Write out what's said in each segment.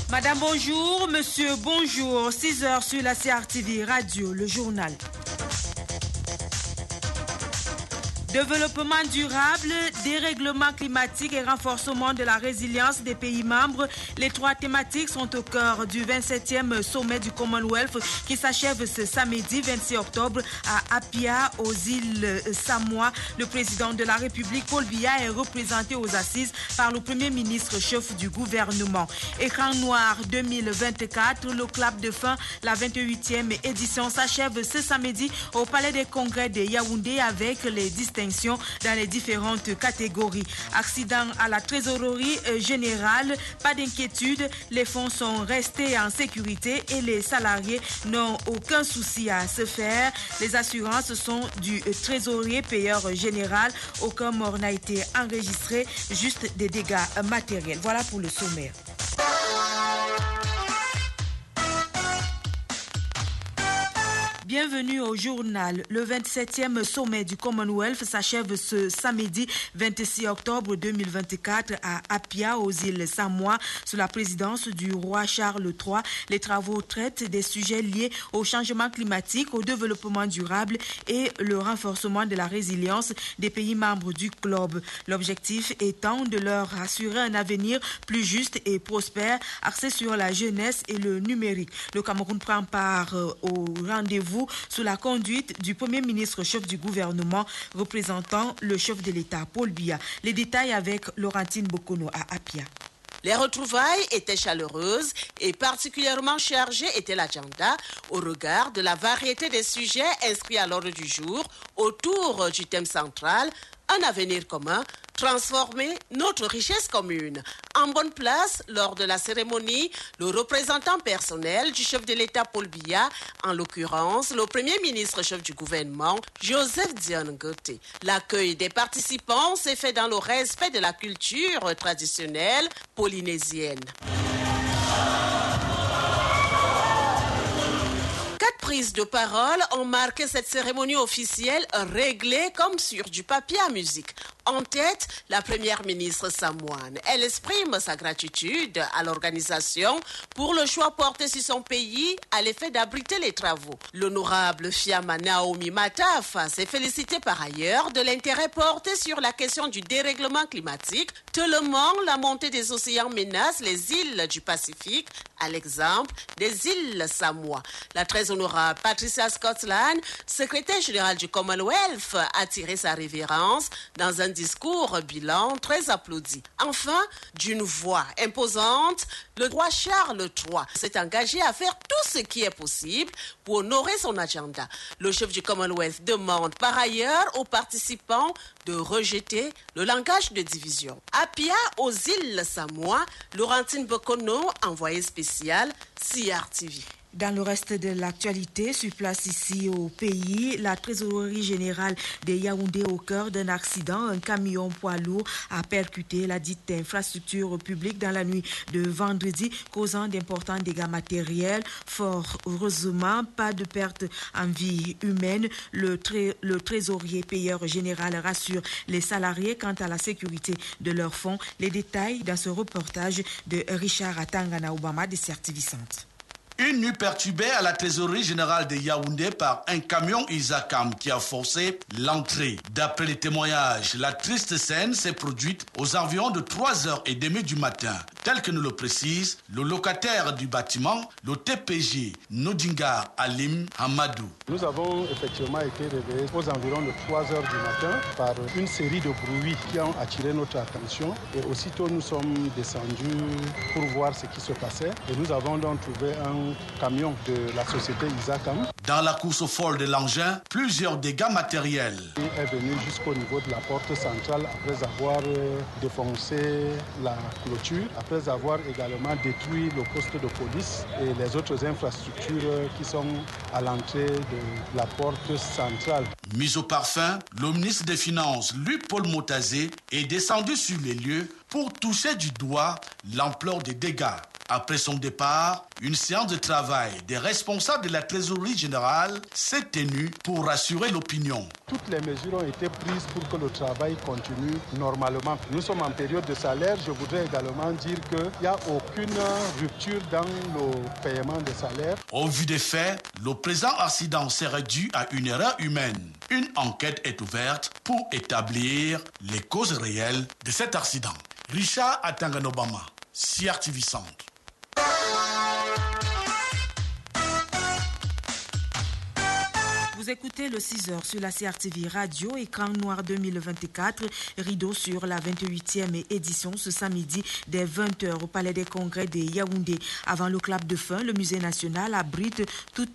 Madame, bonjour. Monsieur, bonjour. 6h sur la CRTV Radio, le journal. Développement durable, dérèglement climatique et renforcement de la résilience des pays membres. Les trois thématiques sont au cœur du 27e sommet du Commonwealth qui s'achève ce samedi 26 octobre à Apia, aux îles Samoa. Le président de la République, Paul Biya, est représenté aux assises par le premier ministre chef du gouvernement. Écran noir 2024, le clap de fin, la 28e édition s'achève ce samedi au Palais des Congrès de Yaoundé avec les distinctions dans les différentes catégories. Accident à la trésorerie générale, pas d'inquiétude, les fonds sont restés en sécurité et les salariés n'ont aucun souci à se faire. Les assurances sont du trésorier payeur général. Aucun mort n'a été enregistré, juste des dégâts matériels. Voilà pour le sommaire. Bienvenue au journal. Le 27e sommet du Commonwealth s'achève ce samedi 26 octobre 2024 à Apia, aux îles Samoa, sous la présidence du roi Charles III. Les travaux traitent des sujets liés au changement climatique, au développement durable et le renforcement de la résilience des pays membres du globe. L'objectif étant de leur assurer un avenir plus juste et prospère, axé sur la jeunesse et le numérique. Le Cameroun prend part au rendez-vous sous la conduite du Premier ministre chef du gouvernement représentant le chef de l'État, Paul Biya. Les détails avec Laurentine Bokono à Apia. Les retrouvailles étaient chaleureuses et particulièrement chargées était l'agenda au regard de la variété des sujets inscrits à l'ordre du jour autour du thème central, un avenir commun, transformer notre richesse commune. En bonne place, lors de la cérémonie, le représentant personnel du chef de l'État Paul Biya, en l'occurrence le premier ministre chef du gouvernement, Joseph Dion Ngote. L'accueil des participants s'est fait dans le respect de la culture traditionnelle polynésienne. Prises de parole ont marqué cette cérémonie officielle réglée comme sur du papier à musique. En tête, la première ministre samoane. Elle exprime sa gratitude à l'organisation pour le choix porté sur son pays à l'effet d'abriter les travaux. L'honorable Fiama Naomi Matafa s'est félicité par ailleurs de l'intérêt porté sur la question du dérèglement climatique, tellement la montée des océans menace les îles du Pacifique, à l'exemple des îles Samoa. La très honorable Patricia Scotland, secrétaire générale du Commonwealth, a tiré sa révérence dans un discours bilan très applaudi. Enfin, d'une voix imposante, le roi Charles III s'est engagé à faire tout ce qui est possible pour honorer son agenda. Le chef du Commonwealth demande par ailleurs aux participants de rejeter le langage de division. Apia, aux îles Samoa, Laurentine Bokono, envoyée spéciale, CRTV. Dans le reste de l'actualité, sur place ici au pays, la trésorerie générale de Yaoundé au cœur d'un accident. Un camion poids lourd a percuté la dite infrastructure publique dans la nuit de vendredi, causant d'importants dégâts matériels. Fort heureusement, pas de perte en vie humaine. Le trésorier payeur général rassure les salariés quant à la sécurité de leurs fonds. Les détails dans ce reportage de Richard Atangana Obama de CRTV Centre. Une nuit perturbée à la trésorerie générale de Yaoundé par un camion Isakam qui a forcé l'entrée. D'après les témoignages, la triste scène s'est produite aux environs de 3h30 du matin. Tel que nous le précise le locataire du bâtiment, le TPG Nodingar Alim Hamadou. Nous avons effectivement été réveillés aux environs de 3h du matin par une série de bruits qui ont attiré notre attention. Et aussitôt nous sommes descendus pour voir ce qui se passait. Et nous avons donc trouvé un camion de la société Isakam. Dans la course folle de l'engin, plusieurs dégâts matériels. Il est venu jusqu'au niveau de la porte centrale après avoir défoncé la clôture, après avoir également détruit le poste de police et les autres infrastructures qui sont à l'entrée de la porte centrale. Mis au parfum, le ministre des Finances, Luc Paul Motazé, est descendu sur les lieux pour toucher du doigt l'ampleur des dégâts. Après son départ, une séance de travail des responsables de la trésorerie générale s'est tenue pour rassurer l'opinion. Toutes les mesures ont été prises pour que le travail continue normalement. Nous sommes en période de salaire. Je voudrais également dire qu'il n'y a aucune rupture dans le paiement des salaires. Au vu des faits, le présent accident serait dû à une erreur humaine. Une enquête est ouverte pour établir les causes réelles de cet accident. Richard Atanganobama, CRTV Centre. Vous écoutez le 6h sur la CRTV Radio, écran noir 2024, rideau sur la 28e édition ce samedi dès 20h au Palais des Congrès de Yaoundé. Avant le clap de fin, le Musée national abrite toute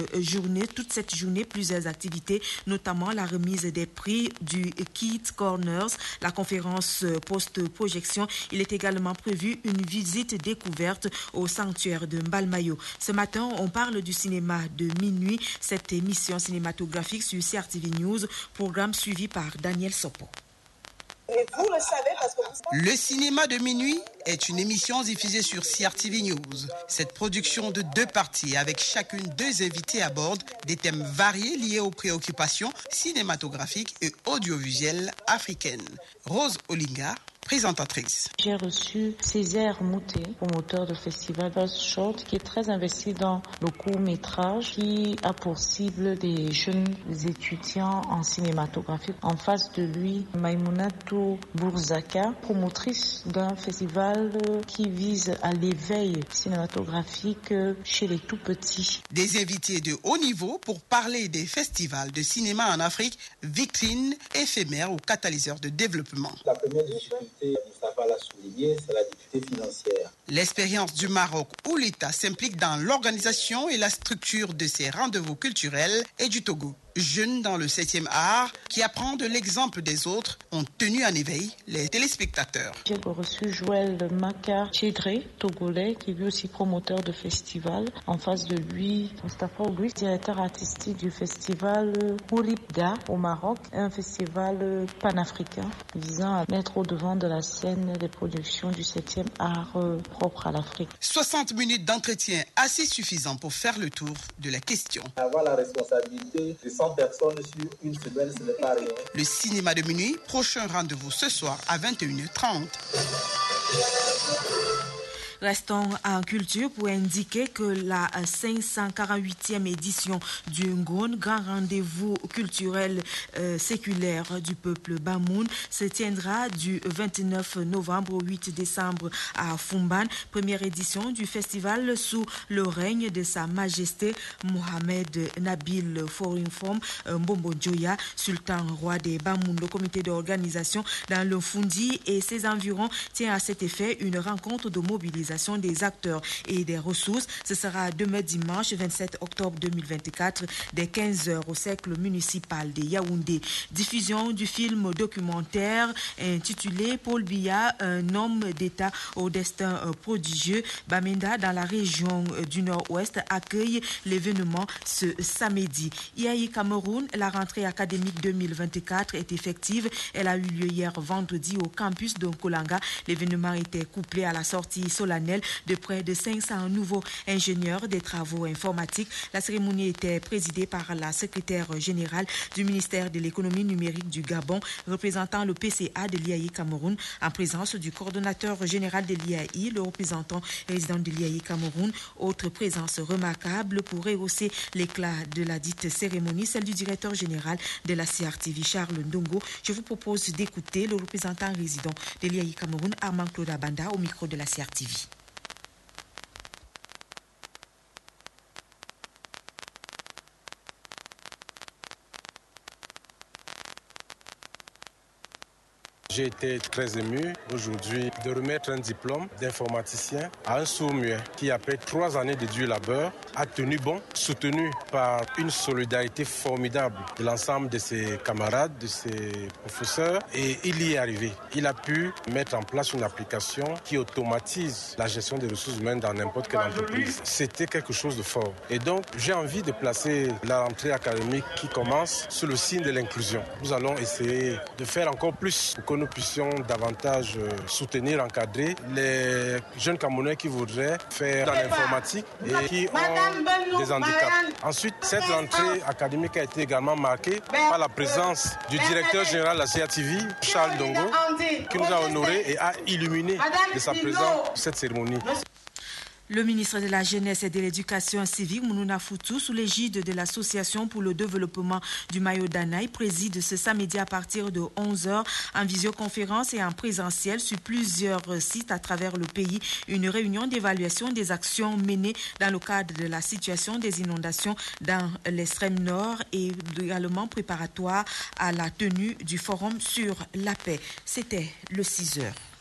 cette journée, plusieurs activités, notamment la remise des prix du Kids Corners, la conférence post-projection. Il est également prévu une visite découverte au sanctuaire de Mbalmayo. Ce matin, on parle du cinéma de minuit, cette émission cinématographique sur CRTV News, programme suivi par Daniel Sopo. Et vous le savez parce que Le cinéma de minuit est une émission diffusée sur CRTV News. Cette production de 2 parties avec chacune 2 invités aborde des thèmes variés liés aux préoccupations cinématographiques et audiovisuelles africaines. Rose Olinga, présentatrice. J'ai reçu Césaire Mouté, promoteur de festival First Short, qui est très investi dans le court-métrage, qui a pour cible des jeunes étudiants en cinématographie. En face de lui, Maïmounatou Bourzaka, promotrice d'un festival qui vise à l'éveil cinématographique chez les tout-petits. Des invités de haut niveau pour parler des festivals de cinéma en Afrique, vitrines éphémères ou catalyseurs de développement. La première difficulté, Moustapha l'a souligné, c'est la difficulté financière. L'expérience du Maroc où l'État s'implique dans l'organisation et la structure de ces rendez-vous culturels et du Togo. Jeunes dans le 7e art qui apprend de l'exemple des autres ont tenu en éveil les téléspectateurs. J'ai reçu Joël Makar Chedré, togolais, qui est lui aussi promoteur de festival. En face de lui, Moustapha Ougui, directeur artistique du festival Oulipga au Maroc, un festival panafricain visant à mettre au devant de la scène des productions du 7e art propre à l'Afrique. 60 minutes d'entretien assez suffisant pour faire le tour de la question. Avoir la responsabilité de 100 personnes sur une semaine, ce n'est pas rien. Le cinéma de minuit, prochain rendez-vous ce soir à 21h30. Restons en culture pour indiquer que la 548e édition du Ngon, grand rendez-vous culturel séculaire du peuple Bamoun, se tiendra du 29 novembre au 8 décembre à Fumban. Première édition du festival sous le règne de Sa Majesté Mohamed Nabil Forinfom Mbombo Djoya, sultan roi des Bamoun. Le comité d'organisation dans le Fundi et ses environs tient à cet effet une rencontre de mobilisation des acteurs et des ressources. Ce sera demain dimanche 27 octobre 2024 dès 15h au cercle municipal de Yaoundé. Diffusion du film documentaire intitulé Paul Biya, un homme d'État au destin prodigieux. Bamenda dans la région du Nord-Ouest accueille l'événement ce samedi. IAI Cameroun, la rentrée académique 2024 est effective. Elle a eu lieu hier vendredi au campus de Nkolanga. L'événement était couplé à la sortie solennelle de près de 500 nouveaux ingénieurs des travaux informatiques. La cérémonie était présidée par la secrétaire générale du ministère de l'économie numérique du Gabon, représentant le PCA de l'IAI Cameroun, en présence du coordonnateur général de l'IAI, le représentant résident de l'IAI Cameroun. Autre présence remarquable pour rehausser l'éclat de la dite cérémonie, celle du directeur général de la CRTV, Charles Ndongo. Je vous propose d'écouter le représentant résident de l'IAI Cameroun, Armand Claude Abanda, au micro de la CRTV. J'ai été très ému aujourd'hui de remettre un diplôme d'informaticien à un sourd-muet qui, après 3 années de dur labeur, a tenu bon, soutenu par une solidarité formidable de l'ensemble de ses camarades, de ses professeurs, et il y est arrivé. Il a pu mettre en place une application qui automatise la gestion des ressources humaines dans n'importe quelle entreprise. C'était quelque chose de fort. Et donc, j'ai envie de placer la rentrée académique qui commence sous le signe de l'inclusion. Nous allons essayer de faire encore plus pour que nos nous puissions davantage soutenir, encadrer les jeunes Camerounais qui voudraient faire dans l'informatique et qui ont des handicaps. Ensuite, cette rentrée académique a été également marquée par la présence du directeur général de la CRTV, Charles Dongo, qui nous a honorés et a illuminé de sa présence cette cérémonie. Le ministre de la Jeunesse et de l'Éducation civique, Mounouna Foutou, sous l'égide de l'Association pour le développement du Mayo Danaï, préside ce samedi à partir de 11h en visioconférence et en présentiel sur plusieurs sites à travers le pays une réunion d'évaluation des actions menées dans le cadre de la situation des inondations dans l'extrême nord et également préparatoire à la tenue du forum sur la paix. C'était le 6h.